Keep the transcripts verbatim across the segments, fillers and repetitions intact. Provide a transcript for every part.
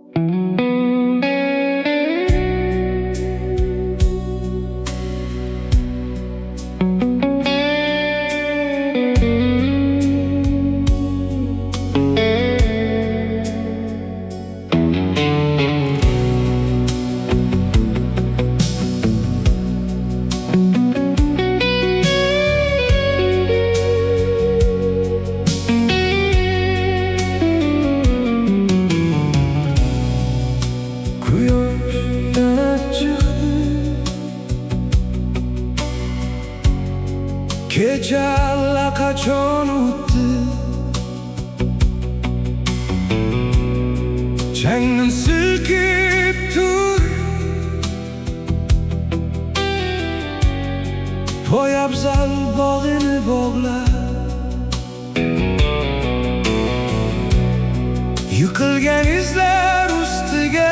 Kecha allaqachon o'tdi, changni silkib tur, poyabzal bog'ini bog'lab, yiqilgan izlar ustiga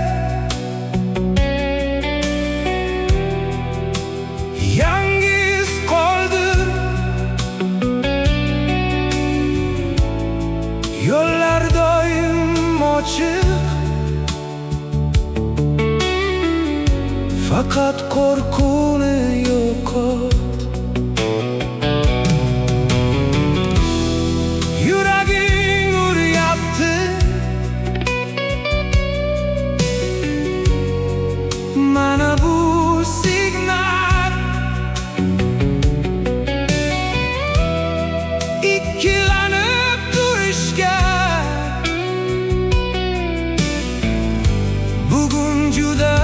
yo'llar doim ochiq, faqat qo'rquvni yo'qot. Yuraging uryapti, mana bu signal. Ikkilanib turishga bugun juda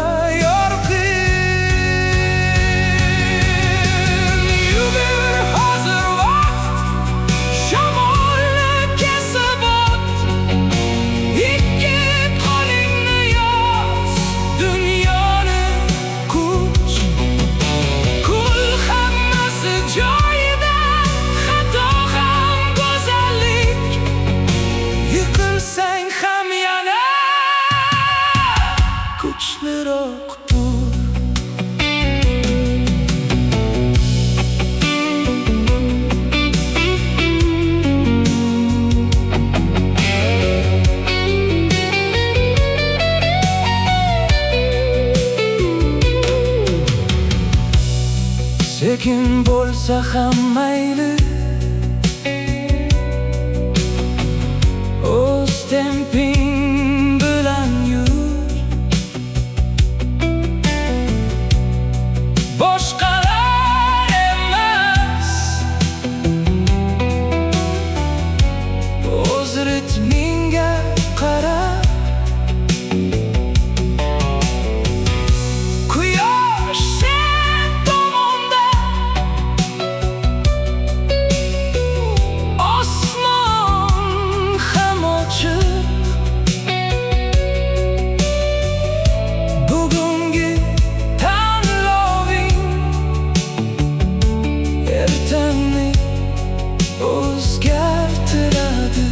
yorqin. Yugur, hozir vaqt, shamolni kesib o't, ikki qo'lingni yoz, dunyoni kuch. Kul, hammasi joyida, xato ham go'zallik, yiqilsang ham yana kuchliroq tur. Sekin bo'lsa ham mayli, o'z temping bilan yur. Boshqalar emas, o'z ritmingga qara. Quyosh sen tomonda, osmon ham ochiq. Bugungi tanloving ertangni o'zgartiradi.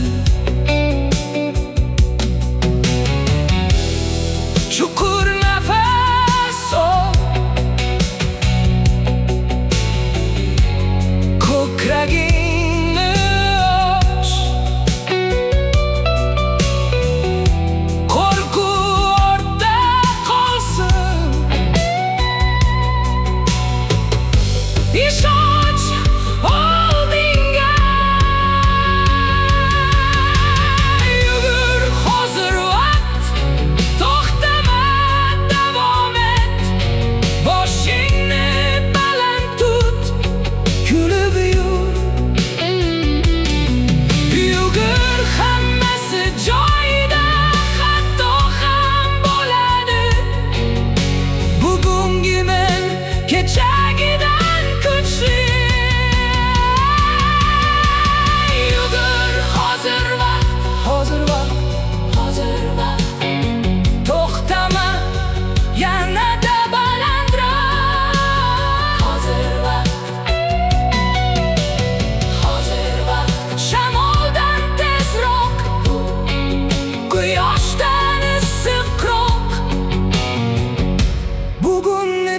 Chuqur nafas ol, ko'kragingni och. Qo'rquv ortda qolsin, ishonch oldinga. Yugur, hozir vaqt, to'xtama, davom et. Boshingni baland tut, kulib yur. Yugur, hammasi joyida, xato ham bo'ladi. Bugungi men kechagidan kuchli. Yugur, hozir vaqt, hozir vaqt, hozir vaqt. To'xtama, yanada balandroq. Hozir vaqt, hozir vaqt. Shamoldan tezroq, quyoshdan issiqroq. Bugunni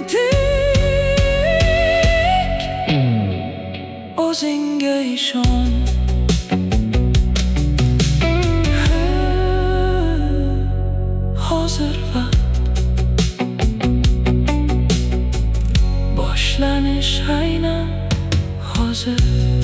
tik, o'zingga ishon. és aynan hazır.